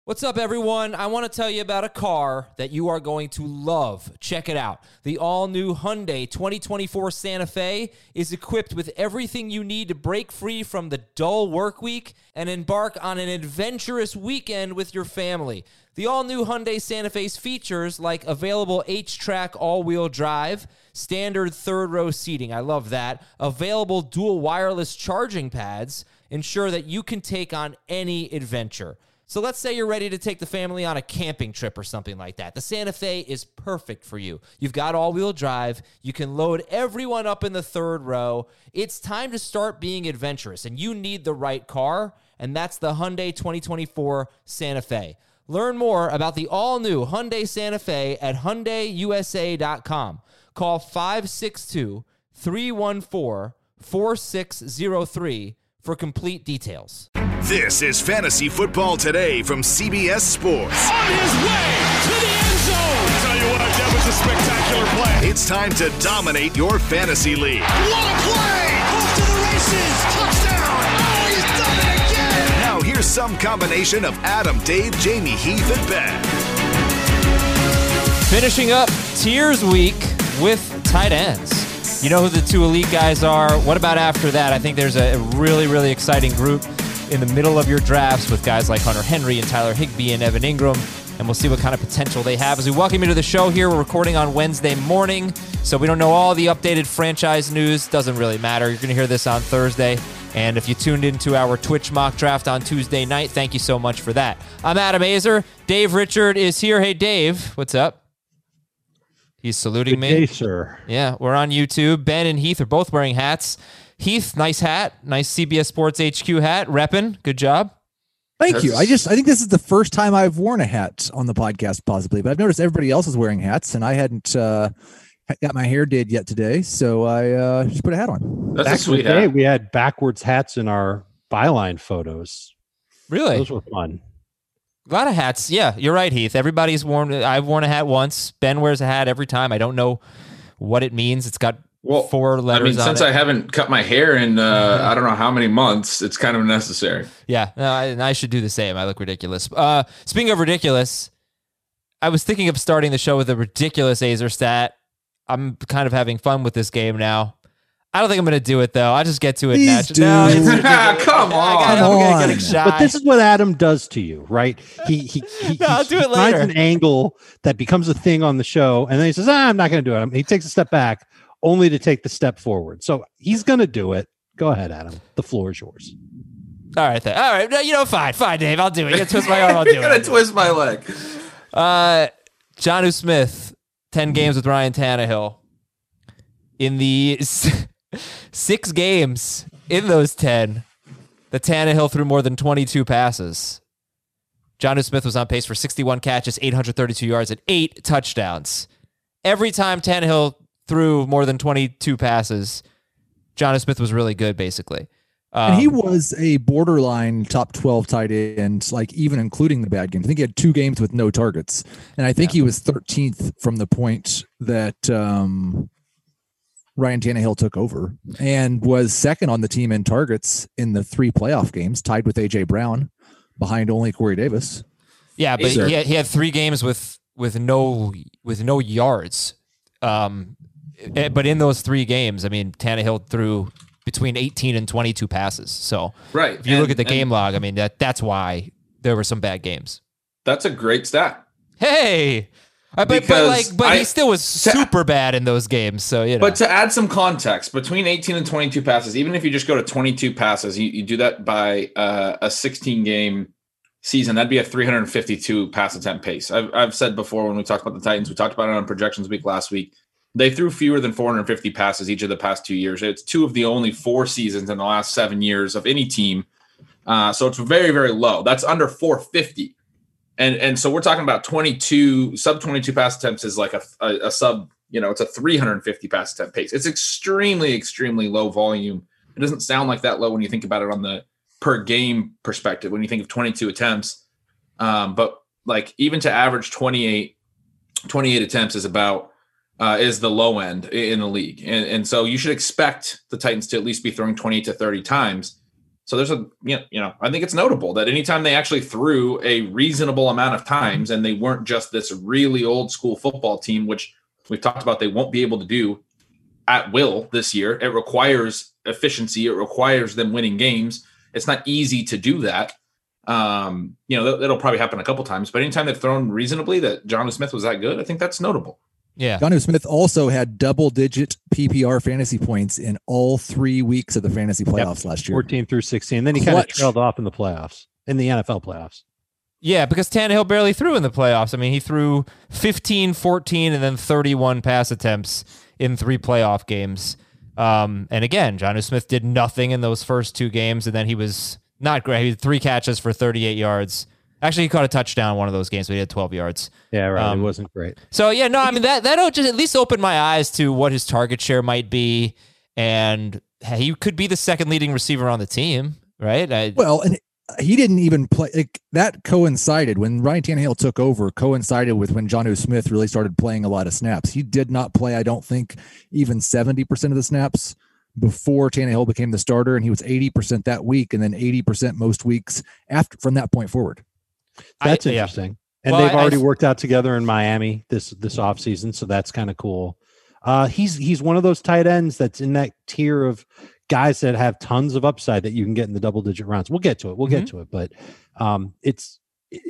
What's up, everyone? I want to tell you about a car that you are going to love. Check it out. The all-new Hyundai 2024 Santa Fe is equipped with everything you need to break free from the dull work week and embark on an adventurous weekend with your family. The all-new Hyundai Santa Fe's features like available H-Track all-wheel drive, standard third-row seating, I love that, available dual wireless charging pads, ensure that you can take on any adventure. So let's say you're ready to take the family on a camping trip or something like that. The Santa Fe is perfect for you. You've got all-wheel drive. You can load everyone up in the third row. It's time to start being adventurous, and you need the right car, and that's the Hyundai 2024 Santa Fe. Learn more about the all-new Hyundai Santa Fe at HyundaiUSA.com. Call 562-314-4603 for complete details. This is Fantasy Football Today from CBS Sports. On his way to the end zone. I'll tell you what, that was a spectacular play. It's time to dominate your fantasy league. What a play! Off to the races. Touchdown. Oh, he's done it again. Now here's some combination of Adam, Dave, Jamie, Heath, and Ben. Finishing up Tiers Week with tight ends. You know who the two elite guys are. What about after that? I think there's a really, really exciting group in the middle of your drafts with guys like Hunter Henry and Tyler Higbee and Evan Ingram, and we'll see what kind of potential they have. As we welcome you to the show here, we're recording on Wednesday morning, so we don't know all the updated franchise news. Doesn't really matter. You're going to hear this on Thursday, and if you tuned into our Twitch mock draft on Tuesday night, thank you so much for that. I'm Adam Azer. Dave Richard is here. Hey, Dave, what's up? He's saluting me. Good day, sir. Yeah, we're on YouTube. Ben and Heath are both wearing hats. Heath, nice hat. Nice CBS Sports HQ hat. Reppin'. Good job. Thank you. I think this is the first time I've worn a hat on the podcast, possibly, but I've noticed everybody else is wearing hats, and I hadn't got my hair did yet today, so I just put a hat on. That's Back a sweet in the day, hat. we had backwards hats in our byline photos. Really? Those were fun. A lot of hats. Yeah, you're right, Heath. Everybody's worn. I've worn a hat once. Ben wears a hat every time. I don't know what it means. It's got four letters on since it. I haven't cut my hair in I don't know how many months, it's kind of necessary. Yeah, no, I should do the same. I look ridiculous. Speaking of ridiculous, I was thinking of starting the show with a ridiculous Azer stat. I'm kind of having fun with this game now. I don't think I'm going to do it, though. I'll just get to it naturally. No, it's ridiculous. Come on. I'm getting shy. But this is what Adam does to you, right? He I'll do it finds later. an angle that becomes a thing on the show, and then he says, I'm not going to do it. He takes a step back, only to take the step forward. So he's going to do it. Go ahead, Adam. The floor is yours. All right, then. All right. No, fine, Dave. I'll do it. You're going to twist my arm. I'll do it. You're going to twist my leg. Jonnu Smith, 10 games with Ryan Tannehill. In the 6 games, in those 10, the Tannehill threw more than 22 passes. Jonnu Smith was on pace for 61 catches, 832 yards, and 8 touchdowns. Every time Tannehill threw more than 22 passes, Jonnu Smith was really good, basically. And he was a borderline top 12 tight end, like even including the bad games. I think he had 2 games with no targets. And I think he was 13th from the point that Ryan Tannehill took over, and was second on the team in targets in the 3 playoff games, tied with A.J. Brown, behind only Corey Davis. Yeah, but he had 3 games with no yards. But in those 3 games, I mean, Tannehill threw between 18 and 22 passes. So right. If you look at the game log, I mean, that's why there were some bad games. That's a great stat. Hey, but he still was super bad in those games. So, you know. But to add some context, between 18 and 22 passes, even if you just go to 22 passes, you do that by a 16-game season, that'd be a 352 pass attempt pace. I've said before when we talked about the Titans, we talked about it on Projections Week last week. They threw fewer than 450 passes each of the past 2 years. It's 2 of the only 4 seasons in the last 7 years of any team. So it's very, very low. That's under 450. And so we're talking about sub 22 pass attempts is like a sub, it's a 350 pass attempt pace. It's extremely, extremely low volume. It doesn't sound like that low when you think about it on the per game perspective, when you think of 22 attempts. But like even to average 28 attempts is about is the low end in the league. And so you should expect the Titans to at least be throwing 20 to 30 times. So there's I think it's notable that anytime they actually threw a reasonable amount of times and they weren't just this really old school football team, which we've talked about they won't be able to do at will this year. It requires efficiency. It requires them winning games. It's not easy to do that. That'll probably happen a couple times, but anytime they've thrown reasonably that Jonnu Smith was that good, I think that's notable. Yeah. Jonnu Smith also had double-digit PPR fantasy points in all 3 weeks of the fantasy playoffs last year. 14 through 16. Then he kind of trailed off in the playoffs, in the NFL playoffs. Yeah, because Tannehill barely threw in the playoffs. I mean, he threw 15, 14, and then 31 pass attempts in 3 playoff games. And again, Jonnu Smith did nothing in those first 2 games, and then he was not great. He had 3 catches for 38 yards. Actually, he caught a touchdown in one of those games, but he had 12 yards. Yeah, right. It wasn't great. So, yeah, no, I mean, that'll just at least open my eyes to what his target share might be. And he could be the second leading receiver on the team, right? And he didn't even play. That coincided when Ryan Tannehill took over, coincided with when Jonnu Smith really started playing a lot of snaps. He did not play, I don't think, even 70% of the snaps before Tannehill became the starter, and he was 80% that week and then 80% most weeks after from that point forward. That's interesting. And they've already worked out together in Miami this offseason, so that's kind of cool. He's one of those tight ends that's in that tier of guys that have tons of upside that you can get in the double-digit rounds. We'll get to it. But it's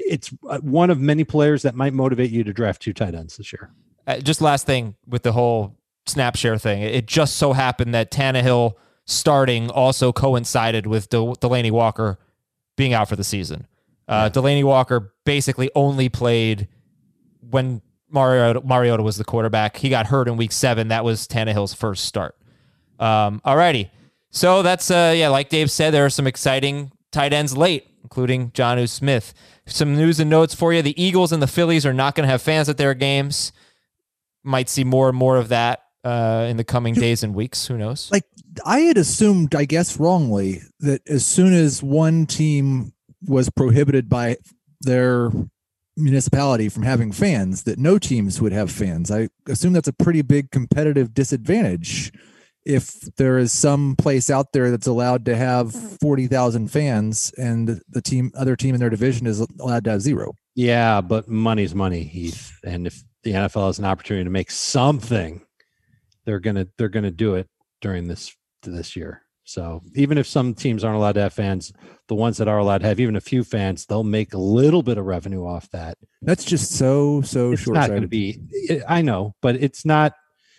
one of many players that might motivate you to draft 2 tight ends this year. Just last thing with the whole snap share thing. It just so happened that Tannehill starting also coincided with Delanie Walker being out for the season. Delanie Walker basically only played when Mariota was the quarterback. He got hurt in week 7. That was Tannehill's first start. Alrighty. So that's, like Dave said, there are some exciting tight ends late, including Jonnu Smith. Some news and notes for you. The Eagles and the Phillies are not going to have fans at their games. Might see more and more of that in the coming days and weeks. Who knows? Like, I had assumed, I guess wrongly, that as soon as one team was prohibited by their municipality from having fans, that no teams would have fans. I assume that's a pretty big competitive disadvantage if there is some place out there that's allowed to have 40,000 fans and the other team in their division is allowed to have 0. Yeah, but money's money, Heath. And if the NFL has an opportunity to make something, they're gonna do it during this year. So even if some teams aren't allowed to have fans, the ones that are allowed to have even a few fans, they'll make a little bit of revenue off that. That's just so it's short-sighted. Not going to be. I know, but it's not.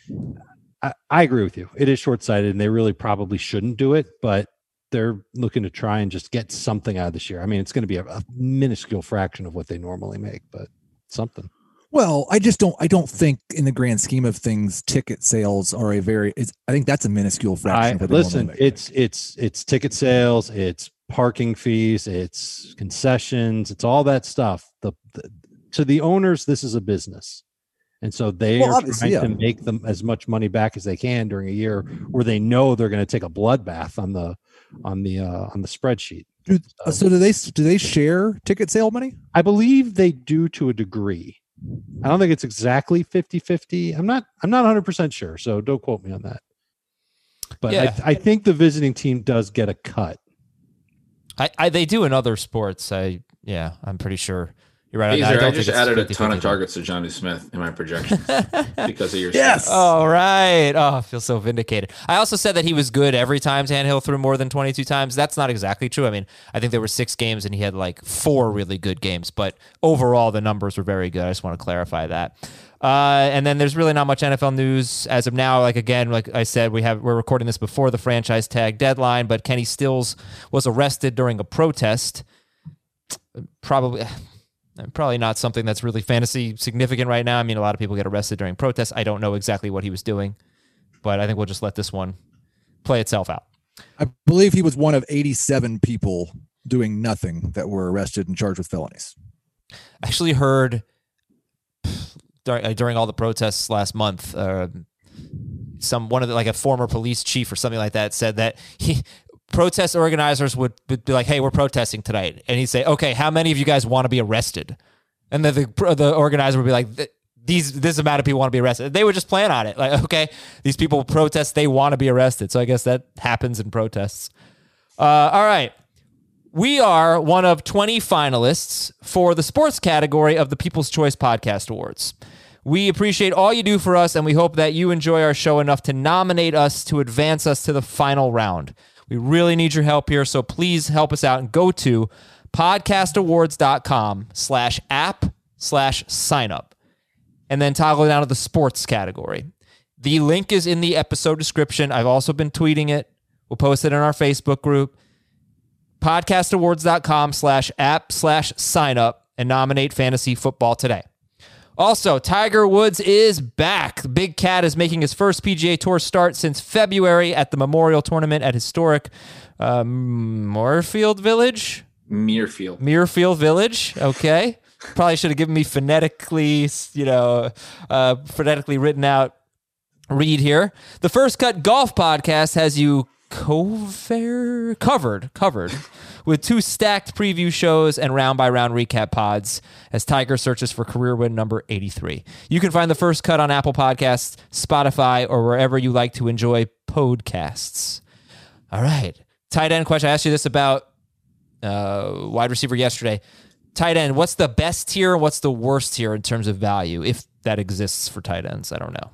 I agree with you. It is short-sighted, and they really probably shouldn't do it. But they're looking to try and just get something out of this year. I mean, it's going to be a minuscule fraction of what they normally make, but something. Well, I don't think in the grand scheme of things, ticket sales are I think that's a minuscule fraction. Listen, it's ticket sales, it's parking fees, it's concessions, it's all that stuff. To the owners, this is a business. And so they are trying to make them as much money back as they can during a year where they know they're going to take a bloodbath on the spreadsheet. So do they share ticket sale money? I believe they do to a degree. I don't think it's exactly 50-50. I'm not 100% sure, so don't quote me on that. But yeah. I think the visiting team does get a cut. They do in other sports. I'm pretty sure. You're right. I just added a ton of targets to Jonnu Smith in my projections because of your yes. All right. Oh, I feel so vindicated. I also said that he was good every time Tannehill threw more than 22 times. That's not exactly true. I mean, I think there were 6 games and he had like 4 really good games, but overall the numbers were very good. I just want to clarify that. And then there's really not much NFL news as of now. Like I said, we're recording this before the franchise tag deadline, but Kenny Stills was arrested during a protest. Probably not something that's really fantasy significant right now. I mean, a lot of people get arrested during protests. I don't know exactly what he was doing, but I think we'll just let this one play itself out. I believe he was one of 87 people doing nothing that were arrested and charged with felonies. I actually heard during all the protests last month, one of a former police chief or something like that said that protest organizers would be like, "Hey, we're protesting tonight," and he'd say, "Okay, how many of you guys want to be arrested?" And then the organizer would be like, "This amount of people want to be arrested." They would just plan on it, like, "Okay, these people protest; they want to be arrested." So I guess that happens in protests. All right. We are one of 20 finalists for the sports category of the People's Choice Podcast Awards. We appreciate all you do for us, and we hope that you enjoy our show enough to nominate us to advance us to the final round. We really need your help here, so please help us out and go to podcastawards.com/app/signup and then toggle down to the sports category. The link is in the episode description. I've also been tweeting it. We'll post it in our Facebook group. podcastawards.com/app/signup and nominate fantasy football today. Also, Tiger Woods is back. The Big Cat is making his first PGA Tour start since February at the Memorial Tournament at historic Muirfield Village. Muirfield Village. Okay. Probably should have given me phonetically written out read here. The First Cut Golf Podcast has you covered with 2 stacked preview shows and round-by-round recap pods as Tiger searches for career win number 83. You can find The First Cut on Apple Podcasts, Spotify, or wherever you like to enjoy podcasts. All right. Tight end question. I asked you this about wide receiver yesterday. Tight end, what's the best tier and what's the worst tier in terms of value, if that exists for tight ends? I don't know.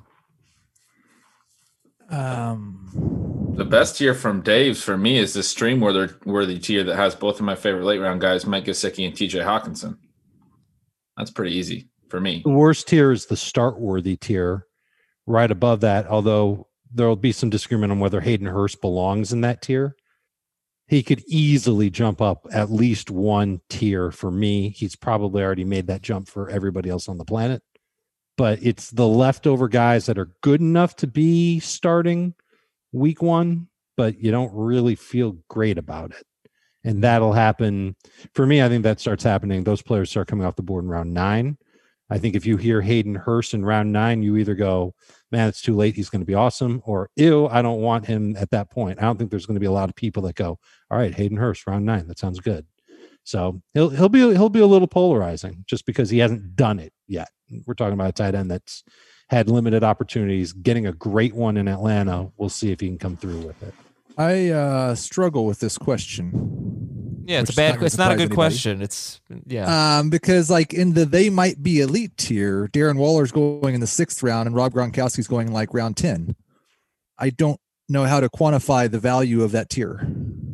The best tier from Dave's for me is the stream-worthy tier that has both of my favorite late-round guys, Mike Gesicki and TJ Hawkinson. That's pretty easy for me. The worst tier is the start-worthy tier. Right above that, although there will be some disagreement on whether Hayden Hurst belongs in that tier. He could easily jump up at least one tier for me. He's probably already made that jump for everybody else on the planet. But it's the leftover guys that are good enough to be starting week 1, but you don't really feel great about it. And that'll happen. For me, I think that starts happening. Those players start coming off the board in round 9. I think if you hear Hayden Hurst in round 9, you either go, man, it's too late, he's going to be awesome, or ew, I don't want him at that point. I don't think there's going to be a lot of people that go, all right, Hayden Hurst, round 9, that sounds good. So he'll be a little polarizing just because he hasn't done it yet. We're talking about a tight end that's had limited opportunities, getting a great one in Atlanta. We'll see if he can come through with it. I struggle with this question. Yeah, it's not a good question. Because like in the they might be elite tier, Darren Waller's going in the 6th round and Rob Gronkowski's going like round 10. I don't know how to quantify the value of that tier.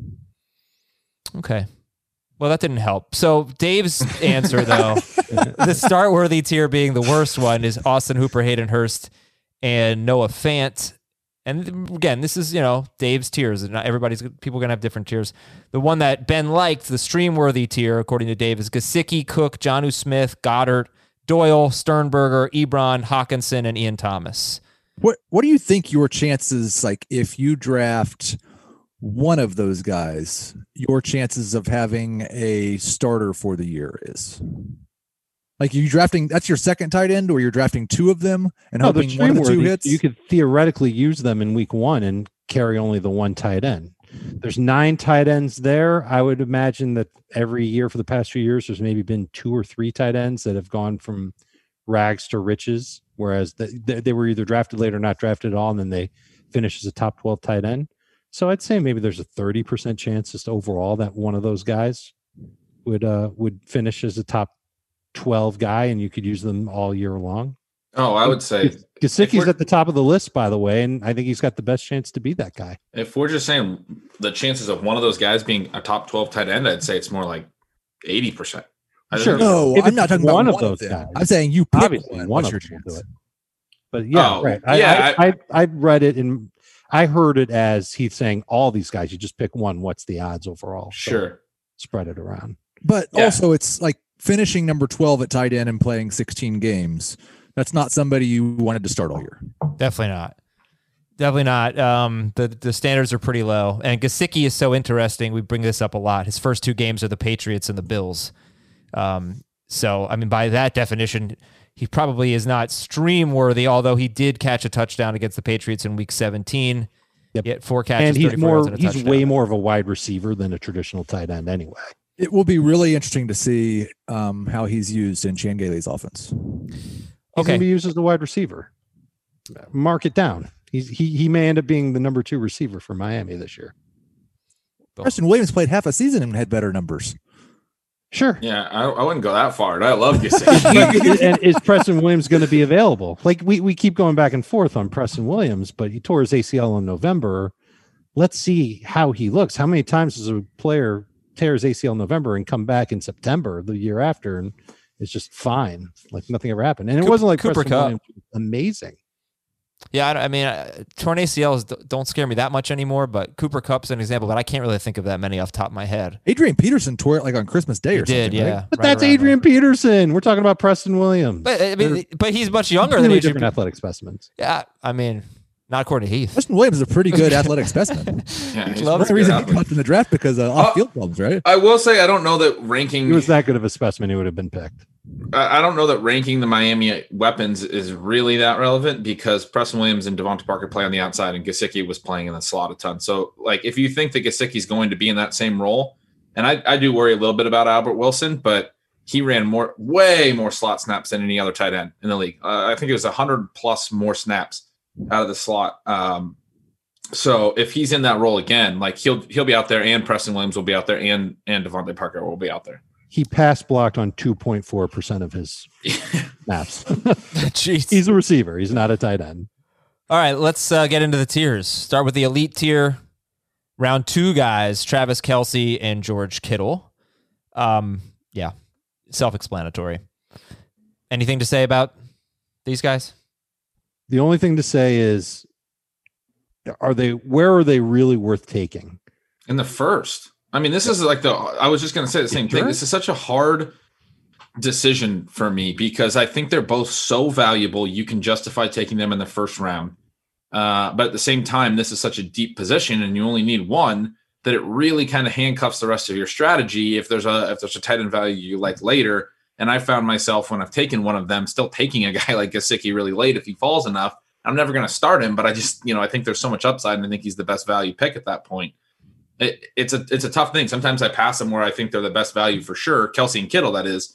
Okay. Well, that didn't help. So Dave's answer, though, the start-worthy tier being the worst one is Austin Hooper, Hayden Hurst, and Noah Fant. And again, this is, Dave's tiers. Not people are going to have different tiers. The one that Ben liked, the stream-worthy tier, according to Dave, is Gesicki, Cook, Jonnu Smith, Goddard, Doyle, Sternberger, Ebron, Hawkinson, and Ian Thomas. What do you think your chances, like if you draft one of those guys, your chances of having a starter for the year is? Like you drafting, that's your second tight end, or you're drafting 2 of them and hoping one of the 2 hits? You could theoretically use them in week 1 and carry only the one tight end. There's 9 tight ends there. I would imagine that every year for the past few years, there's maybe been 2 or 3 tight ends that have gone from rags to riches, whereas they were either drafted late or not drafted at all, and then they finish as a top 12 tight end. So I'd say maybe there's a 30% chance just overall that one of those guys would finish as a top 12 guy, and you could use them all year long. Oh, I would say Gesicki's at the top of the list, by the way, and I think he's got the best chance to be that guy. If we're just saying the chances of one of those guys being a top 12 tight end, I'd say it's more like 80%. Sure. No, I'm not talking about one of those guys. I'm saying you pick one of your chance. But yeah, right. I read it and I heard it as he's saying all these guys, you just pick one. What's the odds overall? Sure. So spread it around. But also it's like finishing number 12 at tight end and playing 16 games. That's not somebody you wanted to start all year. Definitely not. The standards are pretty low. And Gesicki is so interesting. We bring this up a lot. His first 2 games are the Patriots and the Bills. So, I mean, by that definition, he probably is not stream worthy, although he did catch a touchdown against the Patriots in week 17. Yep. He had 4 catches, and he's 34 yards and a touchdown. He's way more of a wide receiver than a traditional tight end anyway. It will be really interesting to see how he's used in Chan Gailey's offense. He's going to be used as a wide receiver. Mark it down. He may end up being the number 2 receiver for Miami this year. Phil. Preston Williams played half a season and had better numbers. Sure. Yeah, I wouldn't go that far. I love Gesicki. And is Preston Williams going to be available? Like we keep going back and forth on Preston Williams, but he tore his ACL in November. Let's see how he looks. How many times does a player tear his ACL in November and come back in September the year after and it's just fine, like nothing ever happened? And it wasn't like Cooper Preston Kupp. Williams was amazing. Yeah, I mean, torn ACLs don't scare me that much anymore, but Cooper Kupp's an example, but I can't really think of that many off the top of my head. Adrian Peterson tore it like on Christmas Day or something. Did, yeah. Right? But that's Adrian Peterson. We're talking about Preston Williams. But I mean, but he's much younger than Really Adrian. different athletic specimens. Yeah, I mean, not according to Heath. Preston Williams is a pretty good athletic specimen. Yeah, he's Love That's the pretty reason good he athlete. dropped in the draft because of off-field problems, right? I will say I don't know that ranking. He was that good of a specimen, he would have been picked. I don't know that ranking the Miami weapons is really that relevant because Preston Williams and Devonta Parker play on the outside and Gesicki was playing in the slot a ton. So, like, if you think that Gesicki's going to be in that same role, and I do worry a little bit about Albert Wilson, but he ran way more slot snaps than any other tight end in the league. I think it was 100 plus more snaps out of the slot. So if he's in that role again, like he'll be out there, and Preston Williams will be out there, and Devonta Parker will be out there. He pass blocked on 2.4% of his snaps. Jeez. He's a receiver. He's not a tight end. All right, let's get into the tiers. Start with the elite tier. Round 2 guys, Travis Kelce and George Kittle. Yeah, self-explanatory. Anything to say about these guys? The only thing to say is, where are they really worth taking? In the first. I mean, this is like I was just going to say the same thing. This is such a hard decision for me because I think they're both so valuable. You can justify taking them in the first round. But at the same time, this is such a deep position and you only need one that it really kind of handcuffs the rest of your strategy. If there's a tight end value you like later. And I found myself when I've taken one of them, still taking a guy like Gesicki really late. If he falls enough, I'm never going to start him, but I just, I think there's so much upside and I think he's the best value pick at that point. It's a tough thing. Sometimes I pass them where I think they're the best value for sure. Kelce and Kittle, that is,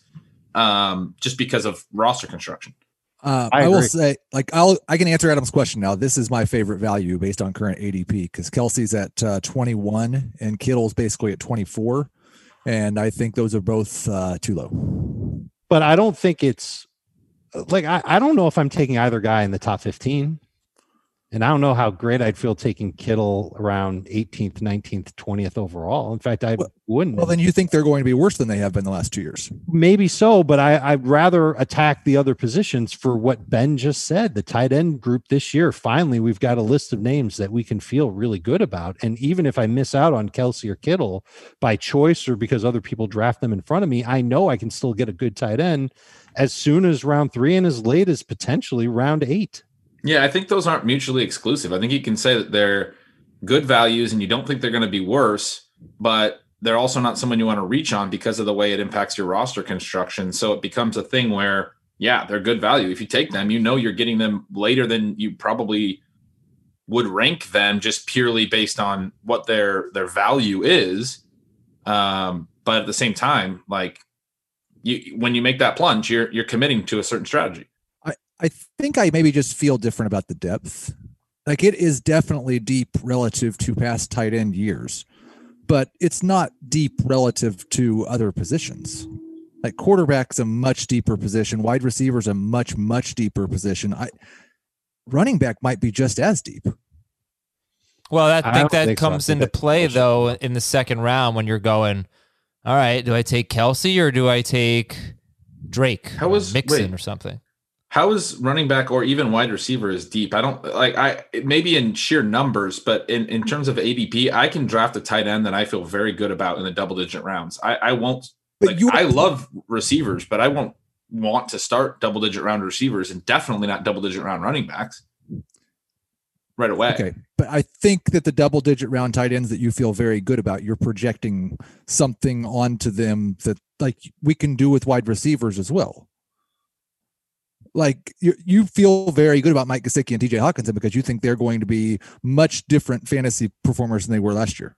just because of roster construction. I will say, like, I can answer Adam's question now. This is my favorite value based on current ADP because Kelsey's at 21 and Kittle's basically at 24, and I think those are both too low. But I don't think it's like I don't know if I'm taking either guy in the top 15. And I don't know how great I'd feel taking Kittle around 18th, 19th, 20th overall. In fact, I wouldn't. Well, then you think they're going to be worse than they have been the last 2 years. Maybe so, but I'd rather attack the other positions for what Ben just said. The tight end group this year, finally, we've got a list of names that we can feel really good about. And even if I miss out on Kelce or Kittle by choice or because other people draft them in front of me, I know I can still get a good tight end as soon as round 3 and as late as potentially round 8. Yeah, I think those aren't mutually exclusive. I think you can say that they're good values and you don't think they're going to be worse, but they're also not someone you want to reach on because of the way it impacts your roster construction. So it becomes a thing where, yeah, they're good value. If you take them, you're getting them later than you probably would rank them just purely based on what their value is. But at the same time, like when you make that plunge, you're committing to a certain strategy. I think I maybe just feel different about the depth. Like it is definitely deep relative to past tight end years, but it's not deep relative to other positions. Like quarterback's a much deeper position. Wide receiver's a much, much deeper position. Running back might be just as deep. Well, I think that comes into play though in the second round when you're going, all right, do I take Kelce or do I take Drake? Mixon or something? How is running back or even wide receiver is deep? I don't maybe in sheer numbers, but in terms of ADP, I can draft a tight end that I feel very good about in the double-digit rounds. I won't. I love receivers, but I won't want to start double-digit round receivers and definitely not double-digit round running backs right away. Okay, but I think that the double-digit round tight ends that you feel very good about, you're projecting something onto them that like we can do with wide receivers as well. Like you feel very good about Mike Gesicki and TJ Hawkinson because you think they're going to be much different fantasy performers than they were last year.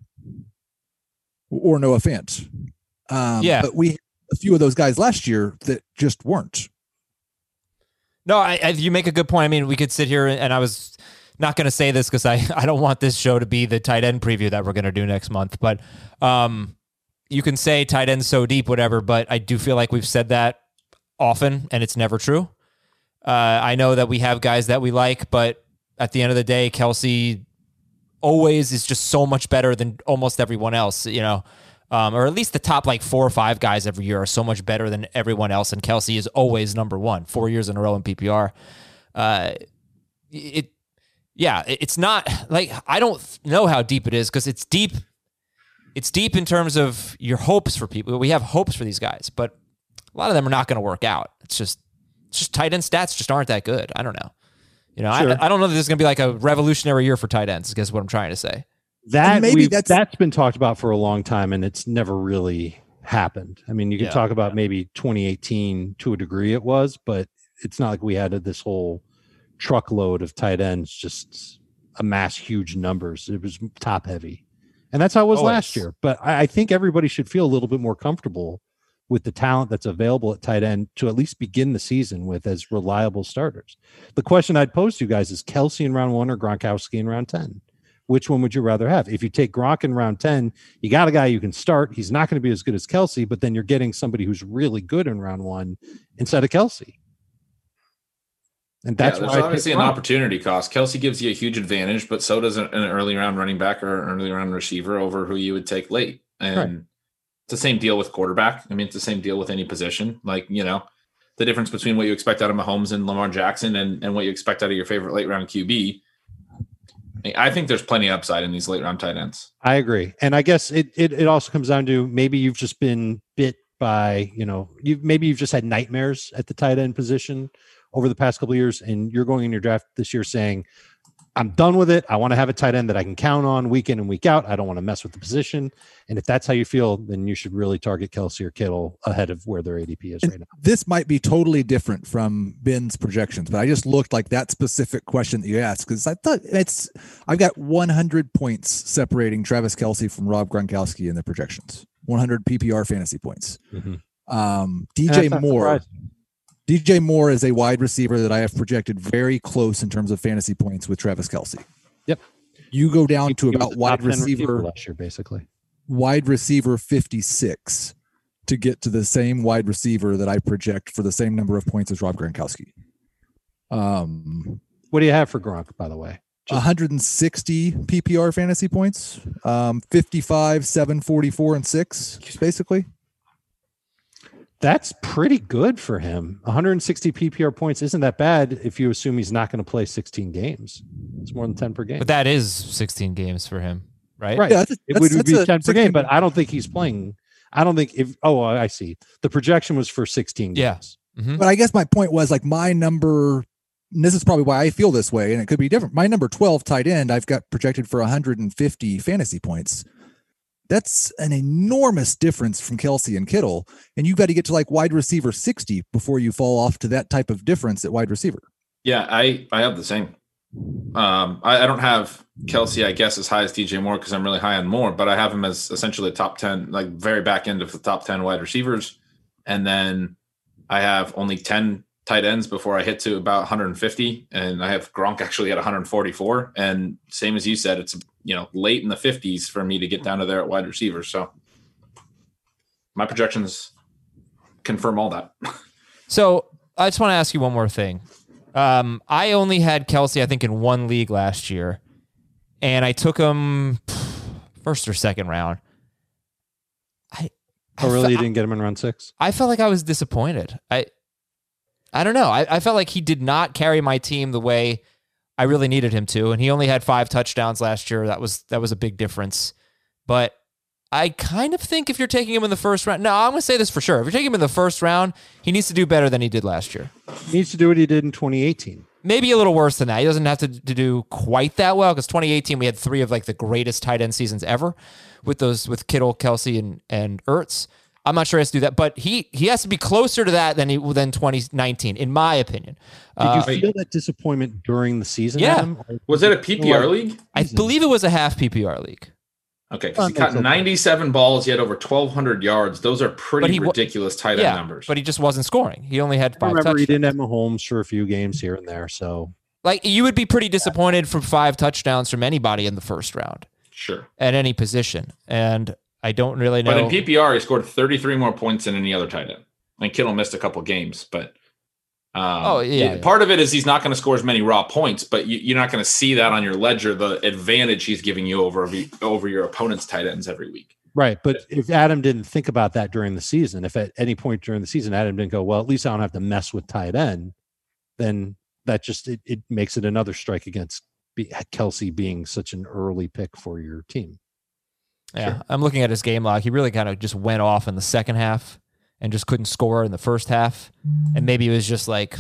Or no offense. But we had a few of those guys last year that just weren't. No, you make a good point. I mean, we could sit here and I was not going to say this because I don't want this show to be the tight end preview that we're going to do next month, but you can say tight end's so deep, whatever, but I do feel like we've said that often and it's never true. I know that we have guys that we like, but at the end of the day, Kelce always is just so much better than almost everyone else, you know, or at least the top like 4 or 5 guys every year are so much better than everyone else. And Kelce is always number one, 4 years in a row in PPR. It's not like, I don't know how deep it is because it's deep. It's deep in terms of your hopes for people. We have hopes for these guys, but a lot of them are not going to work out. It's just tight end stats just aren't that good. I don't know. You know, sure. I don't know that this is going to be like a revolutionary year for tight ends, I guess what I'm trying to say. That's been talked about for a long time, and it's never really happened. I mean, you can talk about maybe 2018 to a degree it was, but it's not like we had this whole truckload of tight ends just amass huge numbers. It was top heavy. And that's how it was last year. But I think everybody should feel a little bit more comfortable with the talent that's available at tight end to at least begin the season with as reliable starters. The question I'd pose to you guys is Kelce in round 1 or Gronkowski in round 10? Which one would you rather have? If you take Gronk in round 10, you got a guy you can start. He's not going to be as good as Kelce, but then you're getting somebody who's really good in round 1 instead of Kelce. And that's there's obviously an opportunity cost. Kelce gives you a huge advantage, but so does an early round running back or an early round receiver over who you would take late. And it's the same deal with quarterback. I mean, it's the same deal with any position. Like, you know, the difference between what you expect out of Mahomes and Lamar Jackson and what you expect out of your favorite late round QB. I think there's plenty of upside in these late round tight ends. I agree. And I guess it also comes down to maybe you've just been bit by, you know, you've just had nightmares at the tight end position over the past couple of years, and you're going in your draft this year saying, I'm done with it. I want to have a tight end that I can count on week in and week out. I don't want to mess with the position. And if that's how you feel, then you should really target Kelce or Kittle ahead of where their ADP is right now. This might be totally different from Ben's projections, but I just looked like that specific question that you asked because I thought I've got 100 points separating Travis Kelce from Rob Gronkowski in the projections. 100 PPR fantasy points. Mm-hmm. DJ Moore is a wide receiver that I have projected very close in terms of fantasy points with Travis Kelce. Yep. You go down to about wide receiver last year, basically. Wide receiver 56 to get to the same wide receiver that I project for the same number of points as Rob Gronkowski. What do you have for Gronk, by the way? 160 PPR fantasy points, 55, 7, 44, and 6, basically. That's pretty good for him. 160 PPR points isn't that bad if you assume he's not going to play 16 games. It's more than 10 per game. But that is 16 games for him, right? Right. Yeah, it would be 10 per game, but I don't think he's playing. I don't think I see. The projection was for 16 games. Yeah. Mm-hmm. But I guess my point was like my number, and this is probably why I feel this way, and it could be different. My number 12 tight end, I've got projected for 150 fantasy points. That's an enormous difference from Kelce and Kittle. And you've got to get to like wide receiver 60 before you fall off to that type of difference at wide receiver. Yeah, I have the same. I don't have Kelce, I guess, as high as DJ Moore because I'm really high on Moore, but I have him as essentially top 10, like very back end of the top 10 wide receivers. And then I have only 10 tight ends before I hit to about 150. And I have Gronk actually at 144. And same as you said, it's, you know, late in the 50s for me to get down to there at wide receiver. So my projections confirm all that. So I just want to ask you one more thing. I only had Kelce, I think, in one league last year, and I took him first or second round. You didn't get him in round 6? I felt like I was disappointed. I don't know. I felt like he did not carry my team the way I really needed him to, and he only had 5 touchdowns last year. That was a big difference. But I kind of think if you're taking him in the first round, no, I'm going to say this for sure. If you're taking him in the first round, he needs to do better than he did last year. He needs to do what he did in 2018. Maybe a little worse than that. He doesn't have to do quite that well because 2018 we had 3 of like the greatest tight end seasons ever with Kittle, Kelce, and Ertz. I'm not sure he has to do that, but he has to be closer to that than 2019, in my opinion. Did you feel that disappointment during the season? Yeah. Adam? Was it a PPR league? I believe it was a half PPR league. Okay, because he caught 97 balls. He had over 1,200 yards. Those are pretty ridiculous tight end numbers. But he just wasn't scoring. He only had 5 touchdowns. He didn't have Mahomes for a few games here and there. So Like, you would be pretty disappointed from 5 touchdowns from anybody in the first round. Sure. At any position. And I don't really know. But in PPR, he scored 33 more points than any other tight end. And Kittle missed a couple games, but part of it is he's not going to score as many raw points, but you're not going to see that on your ledger, the advantage he's giving you over your opponent's tight ends every week. Right. But if Adam didn't think about that during the season, if at any point during the season Adam didn't go, well, at least I don't have to mess with tight end, then that just it makes it another strike against Kelsey being such an early pick for your team. Yeah. Sure. I'm looking at his game log. He really kind of just went off in the second half and just couldn't score in the first half. And maybe it was just like,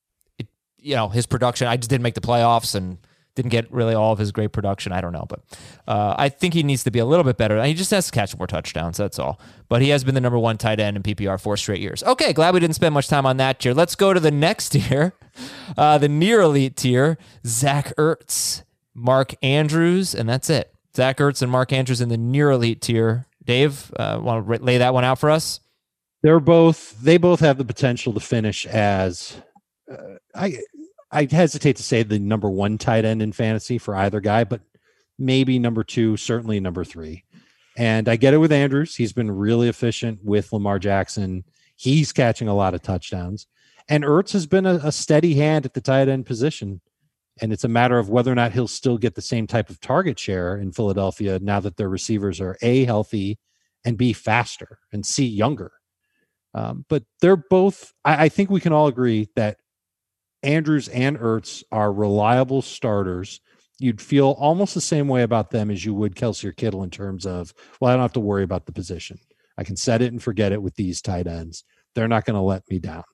his production. I just didn't make the playoffs and didn't get really all of his great production. I don't know. But I think he needs to be a little bit better. He just has to catch more touchdowns. That's all. But he has been the number 1 tight end in PPR 4 straight years. Okay, glad we didn't spend much time on that tier. Let's go to the next tier, the near elite tier. Zach Ertz, Mark Andrews, and that's it. Zach Ertz and Mark Andrews in the near elite tier. Dave, want to lay that one out for us? They both have the potential to finish as I hesitate to say the number 1 tight end in fantasy for either guy, but maybe number 2, certainly number 3. And I get it with Andrews. He's been really efficient with Lamar Jackson. He's catching a lot of touchdowns. And Ertz has been a steady hand at the tight end position. And it's a matter of whether or not he'll still get the same type of target share in Philadelphia now that their receivers are A, healthy, and B, faster, and C, younger. But they're both, I think we can all agree that Andrews and Ertz are reliable starters. You'd feel almost the same way about them as you would Kelsey or Kittle in terms of, well, I don't have to worry about the position. I can set it and forget it with these tight ends. They're not going to let me down.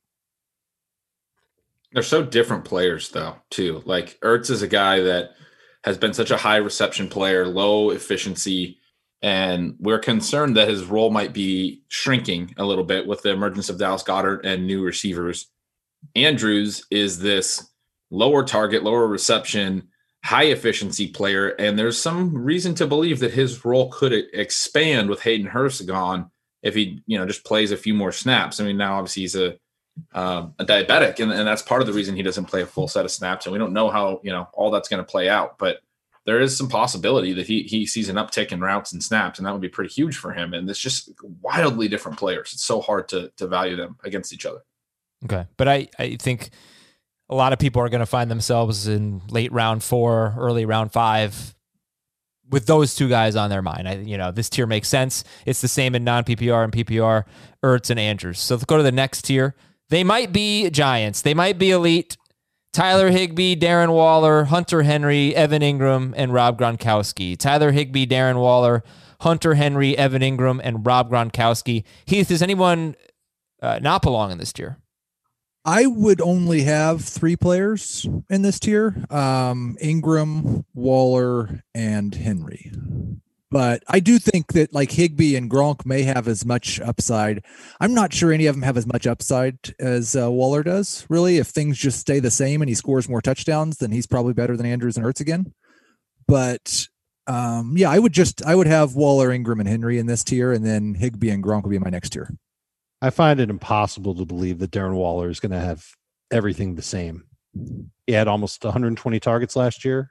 They're so different players, though, too. Like, Ertz is a guy that has been such a high reception player, low efficiency, and we're concerned that his role might be shrinking a little bit with the emergence of Dallas Goedert and new receivers. Andrews is this lower target, lower reception, high efficiency player, and there's some reason to believe that his role could expand with Hayden Hurst gone if he, just plays a few more snaps. I mean, now obviously he's a diabetic, and that's part of the reason he doesn't play a full set of snaps, and we don't know how all that's going to play out, but there is some possibility that he sees an uptick in routes and snaps, and that would be pretty huge for him. And it's just wildly different players. It's so hard to value them against each other. Okay. But I think a lot of people are going to find themselves in late round 4, early round 5 with those 2 guys on their mind. This tier makes sense. It's the same in non-PPR and PPR, Ertz and Andrews. So let's go to the next tier. They might be giants. They might be elite. Tyler Higbee, Darren Waller, Hunter Henry, Evan Ingram, and Rob Gronkowski. Tyler Higbee, Darren Waller, Hunter Henry, Evan Ingram, and Rob Gronkowski. Heath, does anyone not belong in this tier? I would only have 3 players in this tier, Ingram, Waller, and Henry. But I do think that like Higbee and Gronk may have as much upside. I'm not sure any of them have as much upside as Waller does, really. If things just stay the same and he scores more touchdowns, then he's probably better than Andrews and Ertz again. But I would have Waller, Ingram, and Henry in this tier, and then Higbee and Gronk would be my next tier. I find it impossible to believe that Darren Waller is going to have everything the same. He had almost 120 targets last year.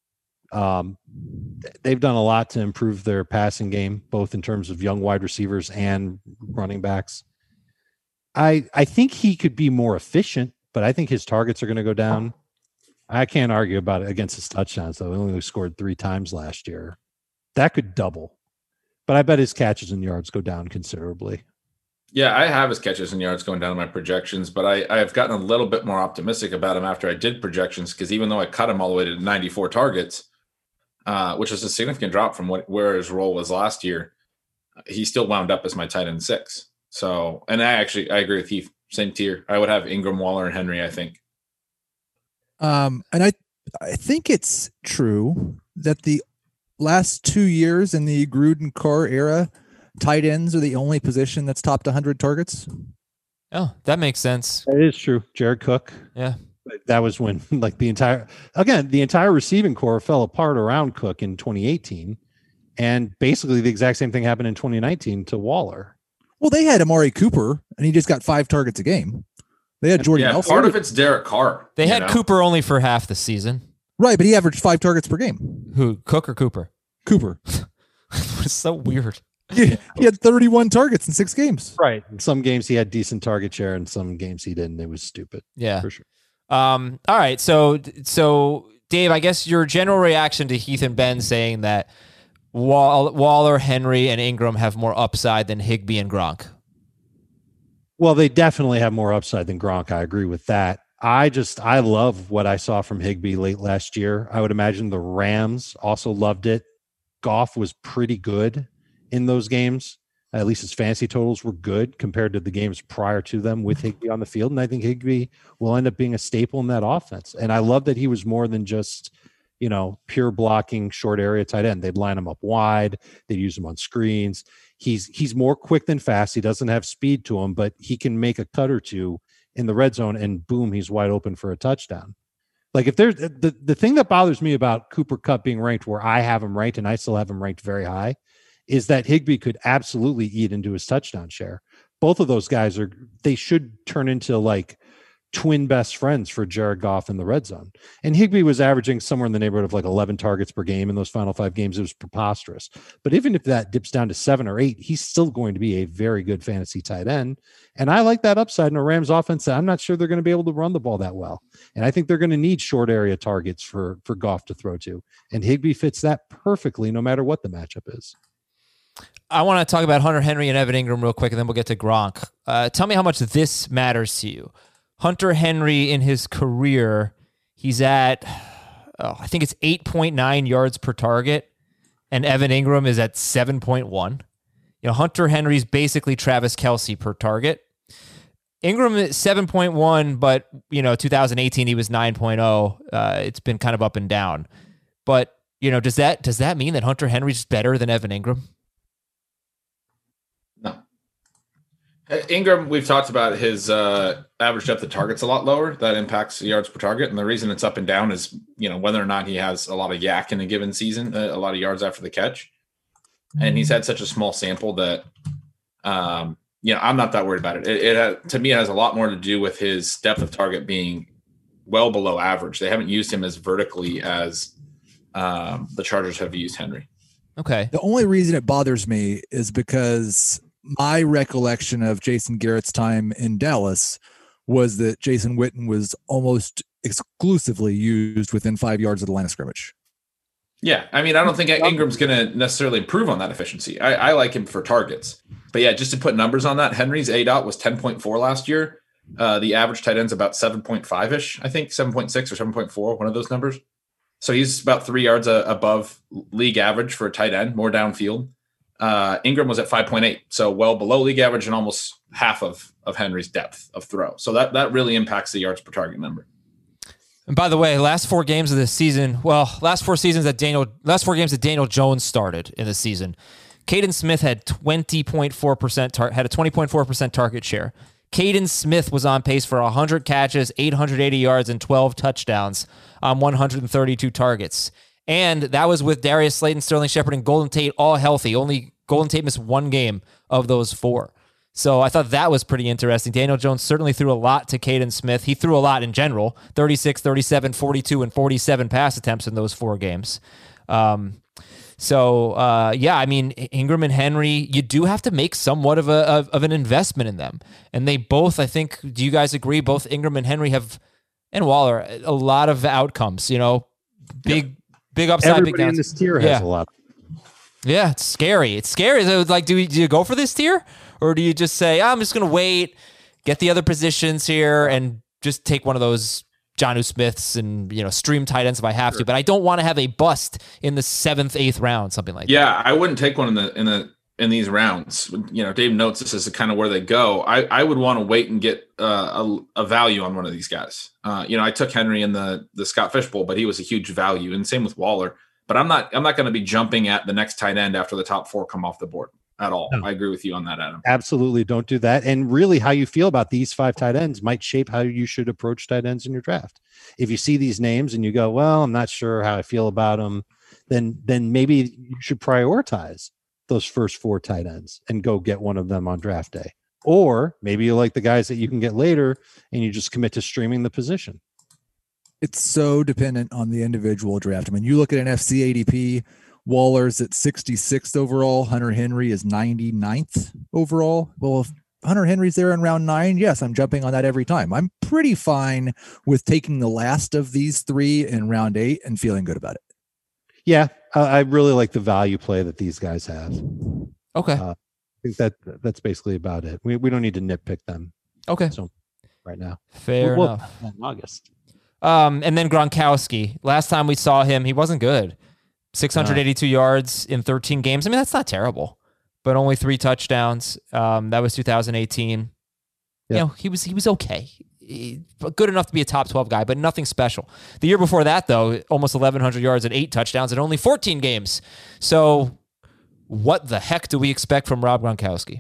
They've done a lot to improve their passing game, both in terms of young wide receivers and running backs. I think he could be more efficient, but I think his targets are going to go down. I can't argue about it against his touchdowns, though. He only scored 3 times last year. That could double. But I bet his catches and yards go down considerably. Yeah, I have his catches and yards going down in my projections, but I have gotten a little bit more optimistic about him after I did projections, because even though I cut him all the way to 94 targets, which is a significant drop from where his role was last year, he still wound up as my tight end 6. So, and I agree with Heath, same tier. I would have Ingram, Waller, and Henry, I think. And I think it's true that the last 2 years in the Gruden Carr era, tight ends are the only position that's topped 100 targets. Oh, that makes sense. It is true. Jared Cook. Yeah. That was when the entire receiving core fell apart around Cook in 2018. And basically the exact same thing happened in 2019 to Waller. Well, they had Amari Cooper and he just got 5 targets a game. They had Jordy Nelson. Part of it's Derek Carr. They had Cooper only for half the season. Right, but he averaged 5 targets per game. Who, Cook or Cooper? Cooper. It's so weird. He had 31 targets in 6 games. Right. In some games he had decent target share, and some games he didn't. It was stupid. Yeah. For sure. All right. So Dave, I guess your general reaction to Heath and Ben saying that Waller, Henry, and Ingram have more upside than Higbee and Gronk. Well, they definitely have more upside than Gronk. I agree with that. I love what I saw from Higbee late last year. I would imagine the Rams also loved it. Goff was pretty good in those games. At least his fantasy totals were good compared to the games prior to them with Higbee on the field. And I think Higbee will end up being a staple in that offense. And I love that he was more than just, pure blocking short area tight end. They'd line him up wide. They'd use him on screens. He's more quick than fast. He doesn't have speed to him, but he can make a cut or two in the red zone, and boom, he's wide open for a touchdown. Like, if there's the thing that bothers me about Cooper Kupp being ranked where I have him ranked, and I still have him ranked very high, is that Higbee could absolutely eat into his touchdown share. Both of those guys they should turn into like twin best friends for Jared Goff in the red zone. And Higbee was averaging somewhere in the neighborhood of like 11 targets per game in those final 5 games. It was preposterous. But even if that dips down to 7 or 8, he's still going to be a very good fantasy tight end. And I like that upside in a Rams offense. I'm not sure they're going to be able to run the ball that well. And I think they're going to need short area targets for Goff to throw to. And Higbee fits that perfectly no matter what the matchup is. I want to talk about Hunter Henry and Evan Ingram real quick, and then we'll get to Gronk. Tell me how much this matters to you. Hunter Henry in his career, he's at, I think it's 8.9 yards per target, and Evan Ingram is at 7.1. Hunter Henry's basically Travis Kelce per target. Ingram is 7.1, but 2018 he was 9.0. It's been kind of up and down. But does that mean that Hunter Henry's better than Evan Ingram? No. Ingram, we've talked about his average depth of targets a lot lower. That impacts yards per target. And the reason it's up and down is, whether or not he has a lot of yak in a given season, a lot of yards after the catch. And he's had such a small sample that, I'm not that worried about it. To me, it has a lot more to do with his depth of target being well below average. They haven't used him as vertically as the Chargers have used Henry. Okay. The only reason it bothers me is because my recollection of Jason Garrett's time in Dallas was that Jason Witten was almost exclusively used within 5 yards of the line of scrimmage. Yeah, I don't think Ingram's going to necessarily improve on that efficiency. I like him for targets. But yeah, just to put numbers on that, Henry's ADOT was 10.4 last year. The average tight end's about 7.5-ish, I think, 7.6 or 7.4, one of those numbers. So he's about 3 yards above league average for a tight end, more downfield. Ingram was at 5.8, so well below league average and almost half of Henry's depth of throw. So that really impacts the yards per target number. And by the way, last 4 games of this season, last 4 games that Daniel Jones started in the season, Caden Smith had 20.4% target share. Caden Smith was on pace for 100 catches, 880 yards, and 12 touchdowns on 132 targets. And that was with Darius Slayton, Sterling Shepard, and Golden Tate all healthy. Only Golden Tate missed 1 game of those 4. So I thought that was pretty interesting. Daniel Jones certainly threw a lot to Caden Smith. He threw a lot in general, 36, 37, 42, and 47 pass attempts in those 4 games. Ingram and Henry, you do have to make somewhat of an investment in them. And they both, I think, do you guys agree? Both Ingram and Henry and Waller, a lot of outcomes, big upside. Everybody big downs. in this tier has a lot. Yeah, it's scary. It's scary. So, do you go for this tier? Or do you just say, I'm just going to wait, get the other positions here, and just take one of those Jonnu Smiths and stream tight ends if I have to? But I don't want to have a bust in the 7th, 8th round, something like that. Yeah, I wouldn't take one in these rounds. Dave notes this is kind of where they go. I would want to wait and get a value on one of these guys. I took Henry in the Scott Fish Bowl, but he was a huge value, and same with Waller. But I'm not going to be jumping at the next tight end after the top 4 come off the board at all. No. I agree with you on that, Adam. Absolutely, don't do that. And really, how you feel about these 5 tight ends might shape how you should approach tight ends in your draft. If you see these names and you go, well, I'm not sure how I feel about them, then maybe you should prioritize those first 4 tight ends and go get one of them on draft day. Or maybe you like the guys that you can get later and you just commit to streaming the position. It's so dependent on the individual draft. I mean, you look at an FC ADP, Waller's at 66th overall. Hunter Henry is 99th overall. Well, if Hunter Henry's there in round 9, yes, I'm jumping on that every time. I'm pretty fine with taking the last of these 3 in round 8 and feeling good about it. Yeah, I really like the value play that these guys have. Okay. I think that's basically about it. We don't need to nitpick them. Okay. So right now. Fair enough. In August. And then Gronkowski. Last time we saw him, he wasn't good. 682 yards in 13 games. I mean, that's not terrible, but only 3 touchdowns. That was 2018. Yeah. You know, he was okay. Good enough to be a top 12 guy, but nothing special. The year before that, though, almost 1,100 yards and 8 touchdowns in only 14 games. So what the heck do we expect from Rob Gronkowski?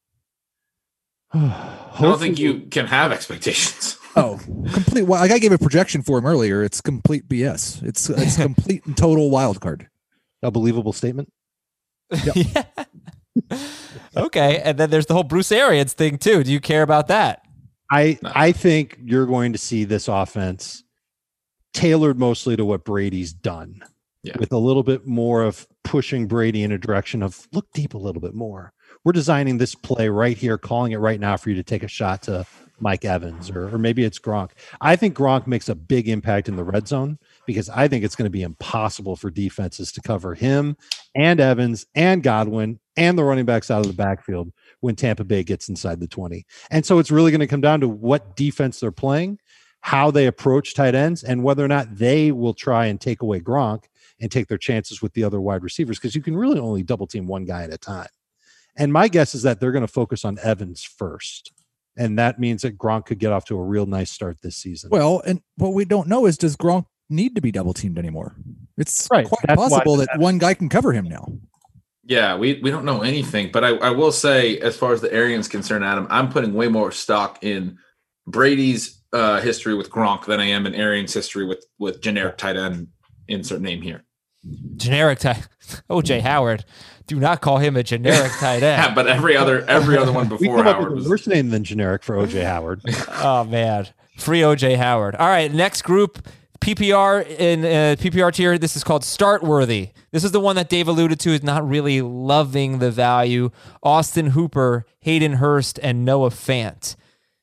I don't think you can have expectations. Oh, complete. Well, I gave a projection for him earlier. It's complete BS. It's complete and total wild card. A believable statement. Yep. Yeah. Okay. And then there's the whole Bruce Arians thing too. Do you care about that? I think you're going to see this offense tailored mostly to what Brady's done, with a little bit more of pushing Brady in a direction of look deep a little bit more. We're designing this play right here, calling it right now for you to take a shot to Mike Evans or maybe it's Gronk. I think Gronk makes a big impact in the red zone because I think it's going to be impossible for defenses to cover him and Evans and Godwin and the running backs out of the backfield when Tampa Bay gets inside the 20. And so it's really going to come down to what defense they're playing, how they approach tight ends, and whether or not they will try and take away Gronk and take their chances with the other wide receivers because you can really only double team one guy at a time. And my guess is that they're going to focus on Evans first. And that means that Gronk could get off to a real nice start this season. Well, and what we don't know is, does Gronk need to be double teamed anymore? It's right. quite possible that one guy can cover him now. Yeah, we don't know anything. But I will say, as far as the Arians concerned, Adam, I'm putting way more stock in Brady's history with Gronk than I am in Arians' history with generic tight end, insert name here. Generic tight O.J. Howard. Do not call him a generic tight end. Yeah, but every other one before Howard was worse name than generic for O.J. Howard. Oh man, free O.J. Howard. All right, next group, PPR in PPR tier. This is called Start Worthy. This is the one that Dave alluded to is not really loving the value. Austin Hooper, Hayden Hurst, and Noah Fant.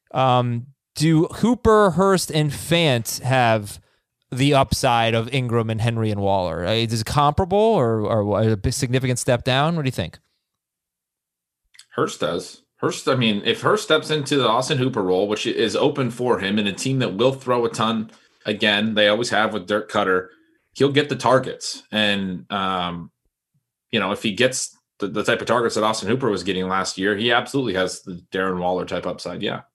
Do Hooper, Hurst, and Fant have the upside of Ingram and Henry and Waller? Is it comparable or a significant step down? What do you think? Hurst does. Hurst, I mean, if Hurst steps into the Austin Hooper role, which is open for him in a team that will throw a ton, again, they always have with Dirk Cutter, he'll get the targets. And, if he gets the type of targets that Austin Hooper was getting last year, he absolutely has the Darren Waller type upside. Yeah.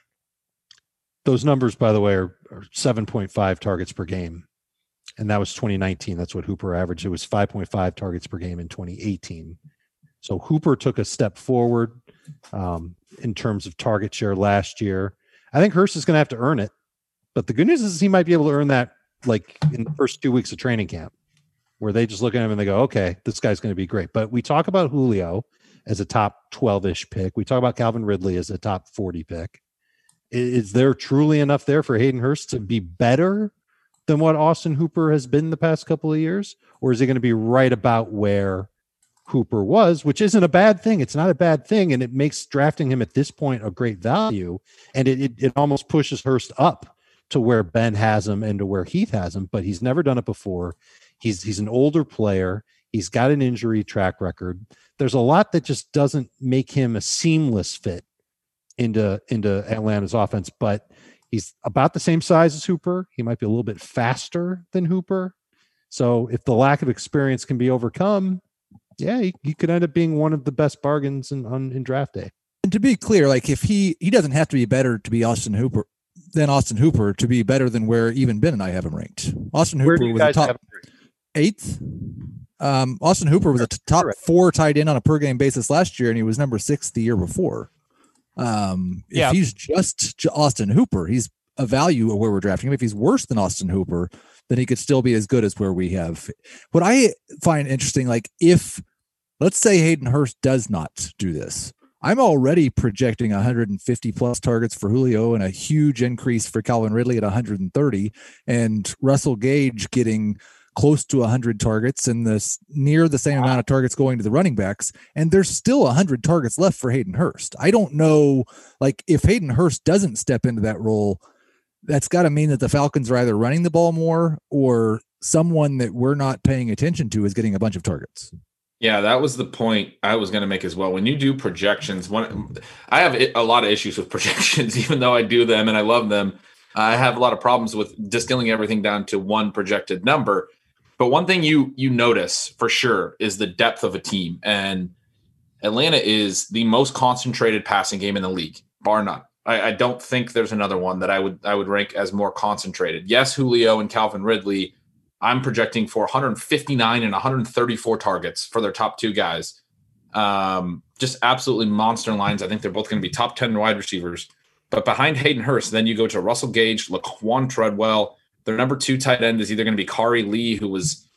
Those numbers, by the way, are 7.5 targets per game. And that was 2019. That's what Hooper averaged. It was 5.5 targets per game in 2018. So Hooper took a step forward in terms of target share last year. I think Hurst is going to have to earn it. But the good news is he might be able to earn that like in the first 2 weeks of training camp, where they just look at him and they go, okay, this guy's going to be great. But we talk about Julio as a top 12-ish pick. We talk about Calvin Ridley as a top 40 pick. Is there truly enough there for Hayden Hurst to be better than what Austin Hooper has been the past couple of years? Or is he going to be right about where Hooper was, which isn't a bad thing. It's not a bad thing. And it makes drafting him at this point a great value. And it almost pushes Hurst up to where Ben has him and to where Heath has him, but he's never done it before. He's an older player. He's got an injury track record. There's a lot that just doesn't make him a seamless fit into Atlanta's offense, but he's about the same size as Hooper. He might be a little bit faster than Hooper. So if the lack of experience can be overcome, yeah, he could end up being one of the best bargains in draft day. And to be clear, like if he doesn't have to be better to be Austin Hooper to be better than where even Ben and I have him ranked. Austin Hooper was a top 8th. Austin Hooper was a top 4 tight end on a per game basis last year, and he was number 6 the year before. If he's just Austin Hooper, he's a value of where we're drafting him. If he's worse than Austin Hooper, then he could still be as good as where we have. What I find interesting, like if let's say Hayden Hurst does not do this, I'm already projecting 150 plus targets for Julio and a huge increase for Calvin Ridley at 130, and Russell Gage getting close to 100 targets and near the same amount of targets going to the running backs. And there's still 100 targets left for Hayden Hurst. I don't know, like, if Hayden Hurst doesn't step into that role, that's got to mean that the Falcons are either running the ball more or someone that we're not paying attention to is getting a bunch of targets. Yeah, that was the point I was going to make as well. When you do projections, I have a lot of issues with projections, even though I do them and I love them. I have a lot of problems with distilling everything down to one projected number. But one thing you notice for sure is the depth of a team. And Atlanta is the most concentrated passing game in the league, bar none. I don't think there's another one that I would rank as more concentrated. Yes, Julio and Calvin Ridley, I'm projecting for 159 and 134 targets for their top two guys. Just absolutely monster lines. I think they're both going to be top 10 wide receivers. But behind Hayden Hurst, then you go to Russell Gage, Laquan Treadwell. Their number 2 tight end is either going to be Kari Lee, who was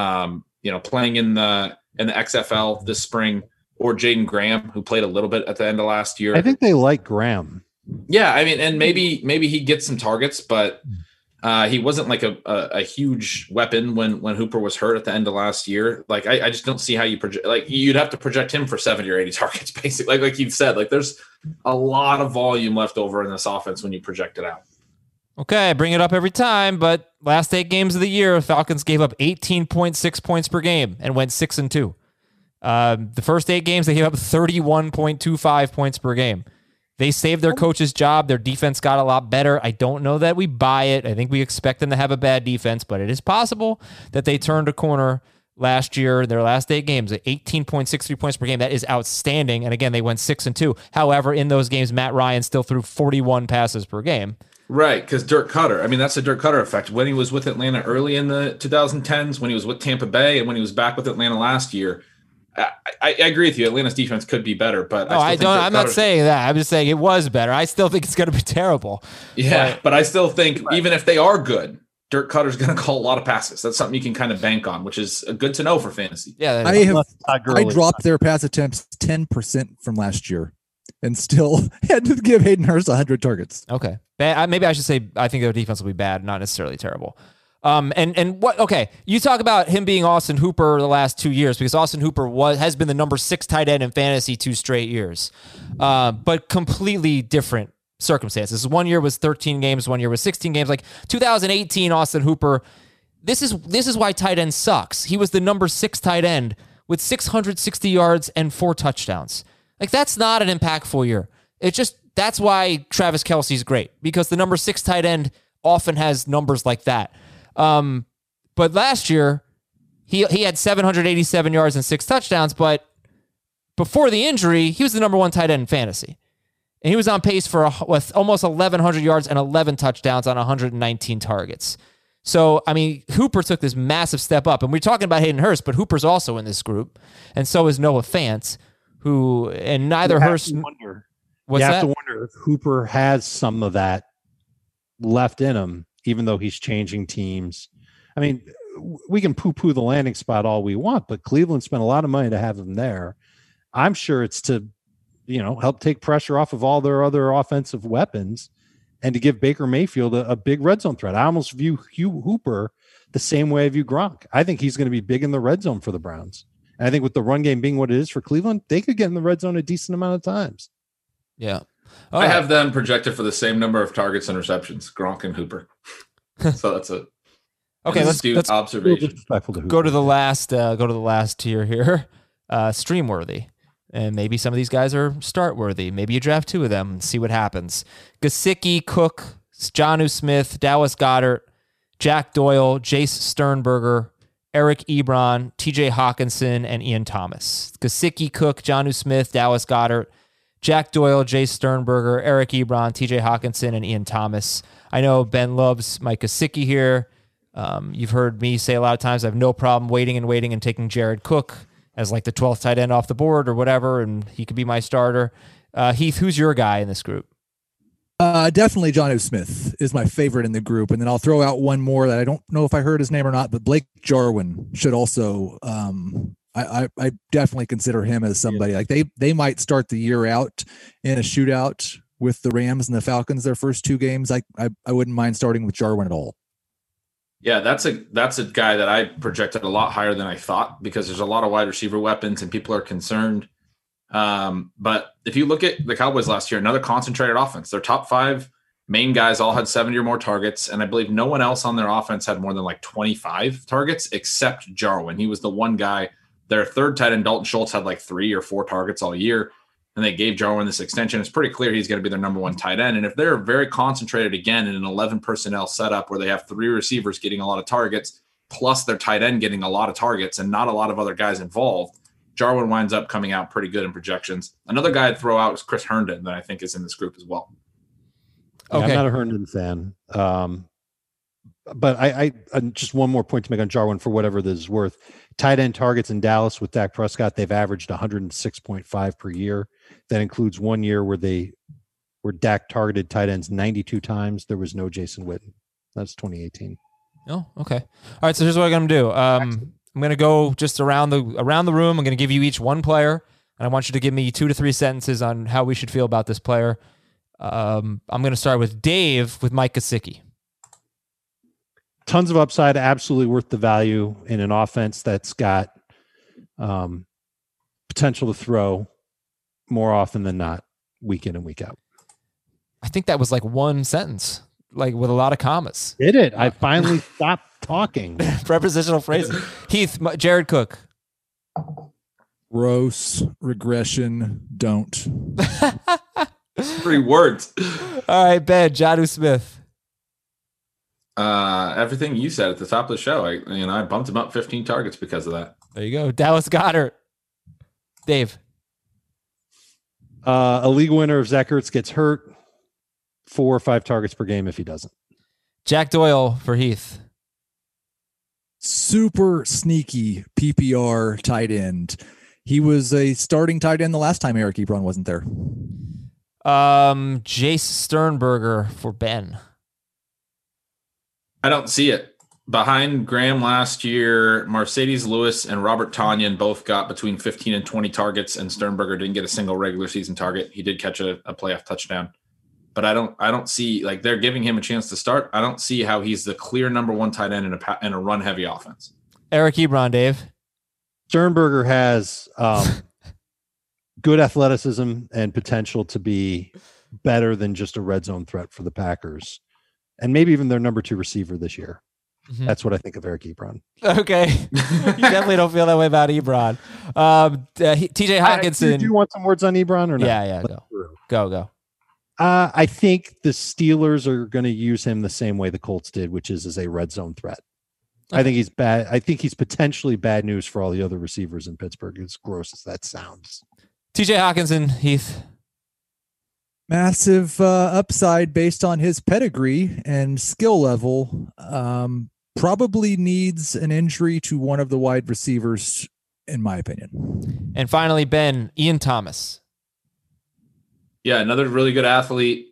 playing in the XFL this spring, or Jaden Graham, who played a little bit at the end of last year. I think they like Graham. Yeah, I mean, and maybe he gets some targets, but he wasn't like a huge weapon when Hooper was hurt at the end of last year. Like, I just don't see how you project. Like, you'd have to project him for 70 or 80 targets, basically. Like you've said, like, there's a lot of volume left over in this offense when you project it out. Okay, I bring it up every time, but last 8 games of the year, Falcons gave up 18.6 points per game and went 6-2. The first 8 games, they gave up 31.25 points per game. They saved their coach's job. Their defense got a lot better. I don't know that we buy it. I think we expect them to have a bad defense, but it is possible that they turned a corner last year in their last 8 games at 18.63 points per game. That is outstanding. And again, they went 6-2. However, in those games, Matt Ryan still threw 41 passes per game. Right, because Dirk Cutter. I mean, that's the Dirk Cutter effect. When he was with Atlanta early in the 2010s, when he was with Tampa Bay, and when he was back with Atlanta last year, I agree with you. Atlanta's defense could be better, but no, I'm not saying that. I'm just saying it was better. I still think it's going to be terrible. Yeah, but I still think even if they are good, Dirk Cutter's going to call a lot of passes. That's something you can kind of bank on, which is good to know for fantasy. Yeah, I dropped their pass attempts 10% from last year, and still had to give Hayden Hurst 100 targets. Okay, maybe I should say I think their defense will be bad, not necessarily terrible. And what? Okay, you talk about him being Austin Hooper the last 2 years, because Austin Hooper has been the number 6 tight end in fantasy 2 straight years, but completely different circumstances. 1 year was 13 games, 1 year was 16 games. Like 2018, Austin Hooper. This is why tight end sucks. He was the number 6 tight end with 660 yards and 4 touchdowns. Like, that's not an impactful year. That's why Travis Kelce's great, because the number 6 tight end often has numbers like that. But last year he had 787 yards and 6 touchdowns, but before the injury, he was the number 1 tight end in fantasy. And he was on pace for with almost 1,100 yards and 11 touchdowns on 119 targets. So, I mean, Hooper took this massive step up. And we're talking about Hayden Hurst, but Hooper's also in this group. And so is Noah Fant, and neither Hurst. You have to wonder if Hooper has some of that left in him, even though he's changing teams. I mean, we can poo-poo the landing spot all we want, but Cleveland spent a lot of money to have him there. I'm sure it's to, help take pressure off of all their other offensive weapons and to give Baker Mayfield a big red zone threat. I almost view Hugh Hooper the same way I view Gronk. I think he's going to be big in the red zone for the Browns. And I think with the run game being what it is for Cleveland, they could get in the red zone a decent amount of times. Yeah. I have them projected for the same number of targets and receptions, Gronk and Hooper. So that's it. Okay, let's observation. Go to the last tier here. Streamworthy. And maybe some of these guys are start worthy. Maybe you draft 2 of them and see what happens. Gesicki, Cook, Jonnu Smith, Dallas Goedert, Jack Doyle, Jace Sternberger, Eric Ebron, TJ Hawkinson, and Ian Thomas. Gesicki, Cook, Jonnu Smith, Dallas Goedert, Jack Doyle, Jace Sternberger, Eric Ebron, TJ Hawkinson, and Ian Thomas. I know Ben loves Mike Gesicki here. You've heard me say a lot of times I have no problem waiting and taking Jared Cook as like the 12th tight end off the board or whatever, and he could be my starter. Heath, who's your guy in this group? Definitely Jonnu Smith is my favorite in the group. And then I'll throw out one more that I don't know if I heard his name or not, but Blake Jarwin should also I definitely consider him as somebody like they might start the year out in a shootout with the Rams and the Falcons their first 2 games. I wouldn't mind starting with Jarwin at all. Yeah, that's a guy that I projected a lot higher than I thought because there's a lot of wide receiver weapons and people are concerned. But if you look at the Cowboys last year, another concentrated offense, their top 5 main guys all had 70 or more targets. And I believe no one else on their offense had more than like 25 targets except Jarwin. He was the one guy. Their third tight end, Dalton Schultz, had like 3 or 4 targets all year. And they gave Jarwin this extension. It's pretty clear he's going to be their number 1 tight end. And if they're very concentrated again in an 11 personnel setup where they have 3 receivers getting a lot of targets, plus their tight end getting a lot of targets and not a lot of other guys involved, Jarwin winds up coming out pretty good in projections. Another guy I'd throw out is Chris Herndon that I think is in this group as well. Okay. I'm not a Herndon fan. But I just one more point to make on Jarwin for whatever this is worth. Tight end targets in Dallas with Dak Prescott, they've averaged 106.5 per year. That includes 1 year where Dak targeted tight ends 92 times. There was no Jason Witten. That's 2018. Oh, okay. All right. So here's what I'm going to do. I'm going to go just around the room. I'm going to give you each one player, and I want you to give me 2 to 3 sentences on how we should feel about this player. I'm going to start with Dave with Mike Gesicki. Tons of upside, absolutely worth the value in an offense that's got potential to throw more often than not, week in and week out. I think that was like one sentence, like with a lot of commas. Did it? I finally stopped talking. Prepositional phrases. Heath, Jared Cook. Gross, regression, don't. 3 words. All right, Ben, Jonnu Smith. Everything you said at the top of the show. I bumped him up 15 targets because of that. There you go. Dallas Goedert. Dave. A league winner if Zach Ertz gets hurt, 4 or 5 targets per game if he doesn't. Jack Doyle for Heath. Super sneaky PPR tight end. He was a starting tight end the last time Eric Ebron wasn't there. Jace Sternberger for Ben. I don't see it. Behind Graham last year, Mercedes Lewis and Robert Tonyan both got between 15 and 20 targets, and Sternberger didn't get a single regular season target. He did catch a playoff touchdown. But I don't see, like, they're giving him a chance to start. I don't see how he's the clear number 1 tight end in a run-heavy offense. Eric Ebron, Dave. Sternberger has good athleticism and potential to be better than just a red zone threat for the Packers. And maybe even their number 2 receiver this year. Mm-hmm. That's what I think of Eric Ebron. Okay. You definitely don't feel that way about Ebron. TJ Hawkinson. Do you want some words on Ebron or not? Yeah. Go. I think the Steelers are going to use him the same way the Colts did, which is as a red zone threat. Okay. I think he's bad. I think he's potentially bad news for all the other receivers in Pittsburgh, as gross as that sounds. TJ Hawkinson, Heath. Massive upside based on his pedigree and skill level. Probably needs an injury to one of the wide receivers, in my opinion. And finally, Ben, Ian Thomas. Yeah, another really good athlete.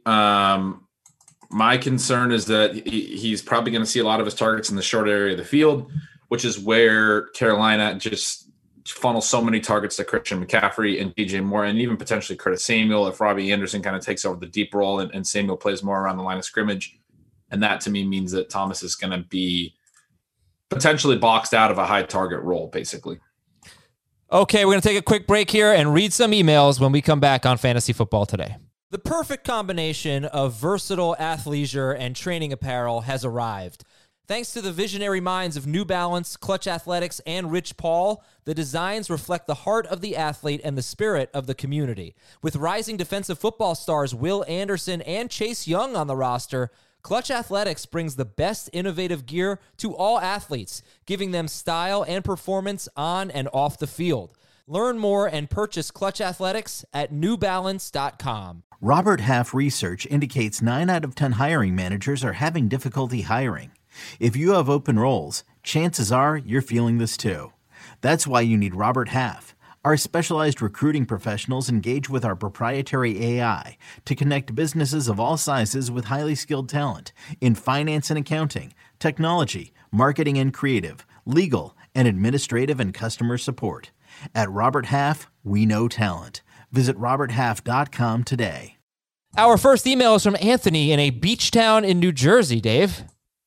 My concern is that he's probably going to see a lot of his targets in the short area of the field, which is where Carolina just funnels so many targets to Christian McCaffrey and DJ Moore, and even potentially Curtis Samuel if Robbie Anderson kind of takes over the deep role and Samuel plays more around the line of scrimmage. And that to me means that Thomas is going to be potentially boxed out of a high target role, basically. Okay, we're going to take a quick break here and read some emails when we come back on Fantasy Football Today. The perfect combination of versatile athleisure and training apparel has arrived. Thanks to the visionary minds of New Balance, Clutch Athletics, and Rich Paul, the designs reflect the heart of the athlete and the spirit of the community. With rising defensive football stars Will Anderson and Chase Young on the roster, Clutch Athletics brings the best innovative gear to all athletes, giving them style and performance on and off the field. Learn more and purchase Clutch Athletics at newbalance.com. Robert Half research indicates 9 out of 10 hiring managers are having difficulty hiring. If you have open roles, chances are you're feeling this too. That's why you need Robert Half. Our specialized recruiting professionals engage with our proprietary AI to connect businesses of all sizes with highly skilled talent in finance and accounting, technology, marketing and creative, legal, and administrative and customer support. At Robert Half, we know talent. Visit roberthalf.com today. Our first email is from Anthony in a beach town in New Jersey, Dave.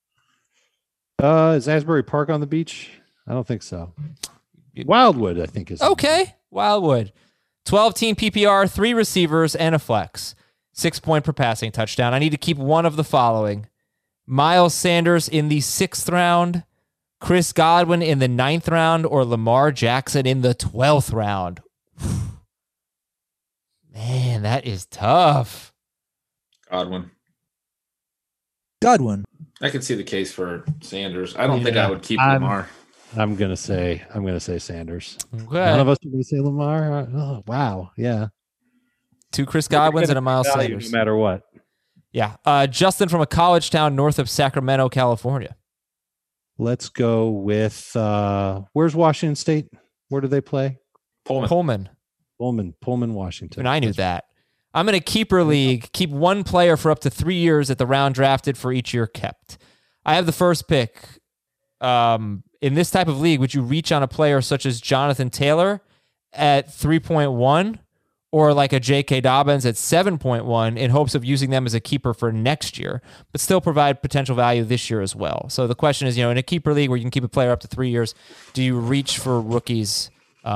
Is Asbury Park on the beach? I don't think so. Wildwood, I think is. Okay, Wildwood. 12-team PPR, 3 receivers, and a flex. 6 point per passing touchdown. I need to keep one of the following. Miles Sanders in the 6th round, Chris Godwin in the 9th round, or Lamar Jackson in the 12th round. Man, that is tough. Godwin. I could see the case for Sanders. I don't think I would keep Lamar. I'm gonna say Sanders. Okay. None of us are gonna say Lamar. Oh, wow. Yeah. 2 Chris Godwins and a Miles Sanders. No matter what. Yeah. Justin from a college town north of Sacramento, California. Let's go with where's Washington State? Where do they play? Pullman, Washington. And I knew that. I'm in a keeper league. Keep one player for up to 3 years at the round drafted for each year kept. I have the first pick. In this type of league, would you reach on a player such as Jonathan Taylor at 3.1 or like a J.K. Dobbins at 7.1 in hopes of using them as a keeper for next year, but still provide potential value this year as well? So the question is, in a keeper league where you can keep a player up to 3 years, do you reach for rookies?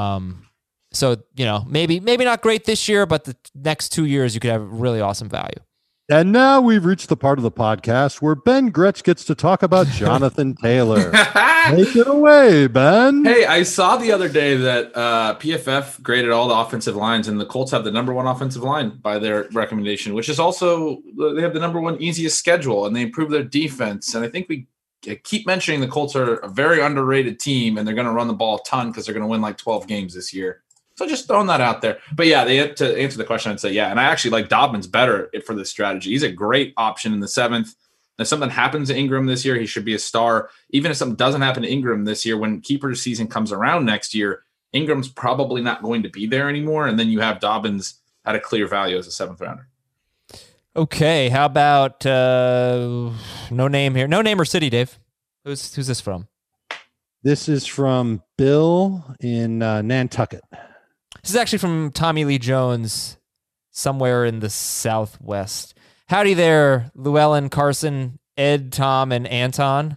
So, maybe not great this year, but the next 2 years you could have really awesome value. And now we've reached the part of the podcast where Ben Gretsch gets to talk about Jonathan Taylor. Take it away, Ben. Hey, I saw the other day that PFF graded all the offensive lines, and the Colts have the number 1 offensive line by their recommendation, which is also, they have the number 1 easiest schedule, and they improve their defense. And I think we keep mentioning the Colts are a very underrated team, and they're going to run the ball a ton because they're going to win like 12 games this year. So just throwing that out there. But yeah, they have to answer the question. I'd say, yeah. And I actually like Dobbins better for this strategy. He's a great option in the 7th. If something happens to Ingram this year, he should be a star. Even if something doesn't happen to Ingram this year, when keeper season comes around next year, Ingram's probably not going to be there anymore. And then you have Dobbins at a clear value as a 7th rounder. Okay. How about no name here? No name or city, Dave? Who's this from? This is from Bill in Nantucket. This is actually from Tommy Lee Jones, somewhere in the Southwest. Howdy there, Llewellyn, Carson, Ed, Tom, and Anton.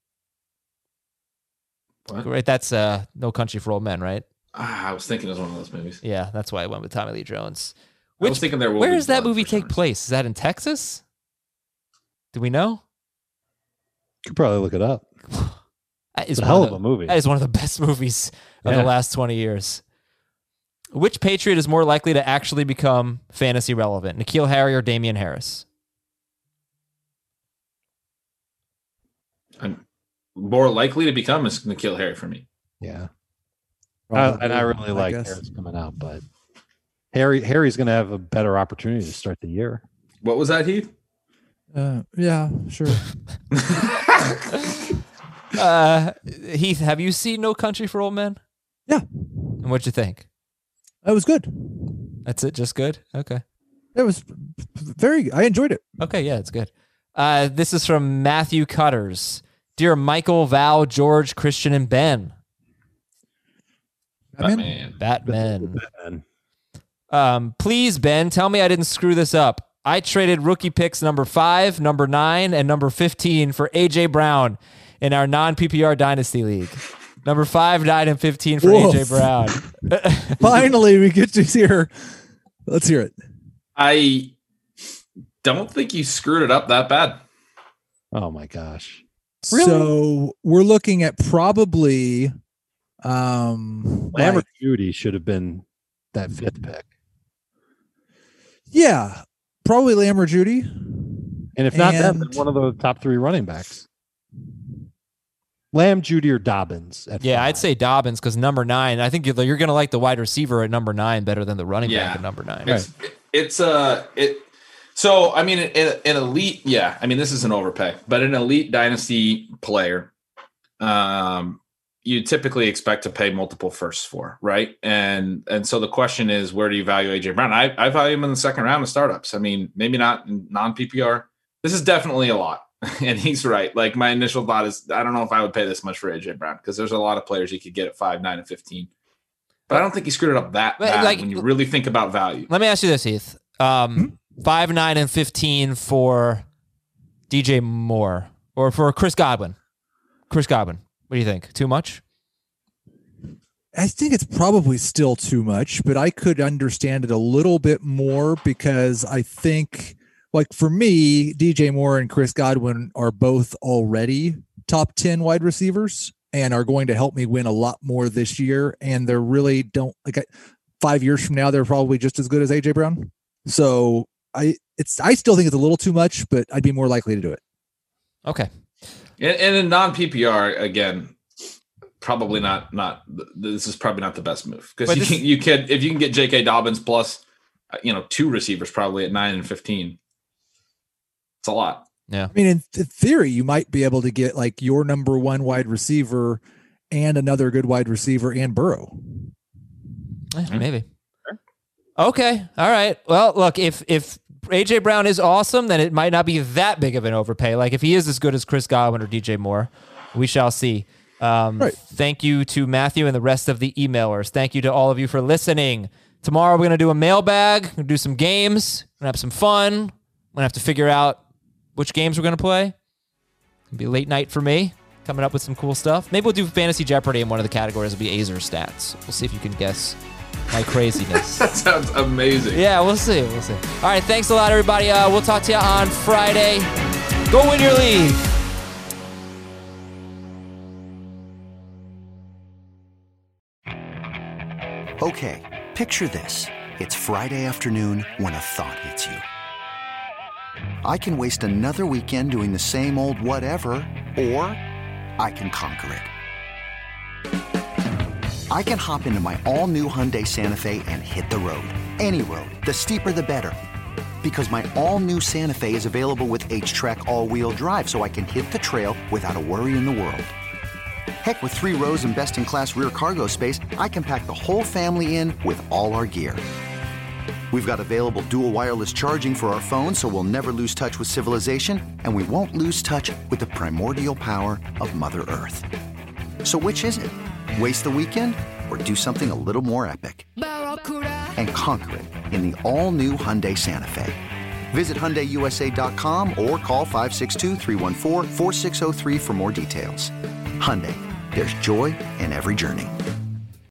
What? Right, that's No Country for Old Men, right? I was thinking it was one of those movies. Yeah, that's why I went with Tommy Lee Jones. I was thinking there. Where does that movie take place? Is that in Texas? Do we know? Could probably look it up. It's a hell of a movie. That is one of the best movies of the last 20 years. Which Patriot is more likely to actually become fantasy relevant? N'Keal Harry or Damian Harris? I'm more likely to become is N'Keal Harry for me. Yeah. And I really like Harris coming out, but Harry's going to have a better opportunity to start the year. What was that, Heath? Yeah, sure. Heath, have you seen No Country for Old Men? Yeah. And what'd you think? It was good. That's it? Just good? Okay. It was I enjoyed it. Okay, yeah, it's good. This is from Matthew Cutters. Dear Michael, Val, George, Christian, and Ben. Batman. Please, Ben, tell me I didn't screw this up. I traded rookie picks number 5, number 9, and number 15 for A.J. Brown in our non-PPR Dynasty League. Number 5, 9, and 15 for A.J. Brown. Finally, we get to hear. Let's hear it. I don't think you screwed it up that bad. Oh, my gosh. Really? So we're looking at probably Lamar Judy should have been that 5th pick. Yeah, probably Lamar Judy. And if not them, then one of the top 3 running backs. Lamb, Judy, or Dobbins. Yeah, 5. I'd say Dobbins because number 9. I think you're going to like the wide receiver at number 9 better than the running back at number 9. So I mean, an elite. Yeah, I mean, this is an overpay, but an elite dynasty player, you typically expect to pay multiple firsts for, right? And so the question is, where do you value AJ Brown? I value him in the 2nd round of startups. I mean, maybe not in non-PPR. This is definitely a lot. And he's right. Like, my initial thought is, I don't know if I would pay this much for AJ Brown, because there's a lot of players you could get at 5, 9, and 15. But I don't think he screwed it up that bad when you really think about value. Let me ask you this, Heath. 5, 9, and 15 for DJ Moore or for Chris Godwin. Chris Godwin, what do you think? Too much? I think it's probably still too much, but I could understand it a little bit more, because I think, like, for me, DJ Moore and Chris Godwin are both already top 10 wide receivers and are going to help me win a lot more this year. And they're really 5 years from now, they're probably just as good as AJ Brown. So I still think it's a little too much, but I'd be more likely to do it. Okay. And in non-PPR, again, probably not. This is probably not the best move, because if you can get J.K. Dobbins plus, 2 receivers probably at 9 and 15, it's a lot. Yeah. I mean, in theory, you might be able to get like your number 1 wide receiver and another good wide receiver and Burrow. Maybe. Okay. All right. Well, look, if AJ Brown is awesome, then it might not be that big of an overpay. Like, if he is as good as Chris Godwin or DJ Moore, we shall see. Right. Thank you to Matthew and the rest of the emailers. Thank you to all of you for listening. Tomorrow we're going to do a mailbag. We're going to do some games. We're going to have some fun. We're going to have to figure out which games we're going to play. It'll be a late night for me, coming up with some cool stuff. Maybe we'll do Fantasy Jeopardy, and one of the categories will be Azer stats. We'll see if you can guess my craziness. That sounds amazing. Yeah, we'll see. All right, thanks a lot, everybody. We'll talk to you on Friday. Go win your league. Okay, picture this. It's Friday afternoon when a thought hits you. I can waste another weekend doing the same old whatever, or I can conquer it. I can hop into my all-new Hyundai Santa Fe and hit the road. Any road. The steeper, the better. Because my all-new Santa Fe is available with H-Track all-wheel drive, so I can hit the trail without a worry in the world. Heck, with 3 rows and best-in-class rear cargo space, I can pack the whole family in with all our gear. We've got available dual wireless charging for our phones, so we'll never lose touch with civilization, and we won't lose touch with the primordial power of Mother Earth. So which is it? Waste the weekend or do something a little more epic? And conquer it in the all-new Hyundai Santa Fe. Visit HyundaiUSA.com or call 562-314-4603 for more details. Hyundai, there's joy in every journey.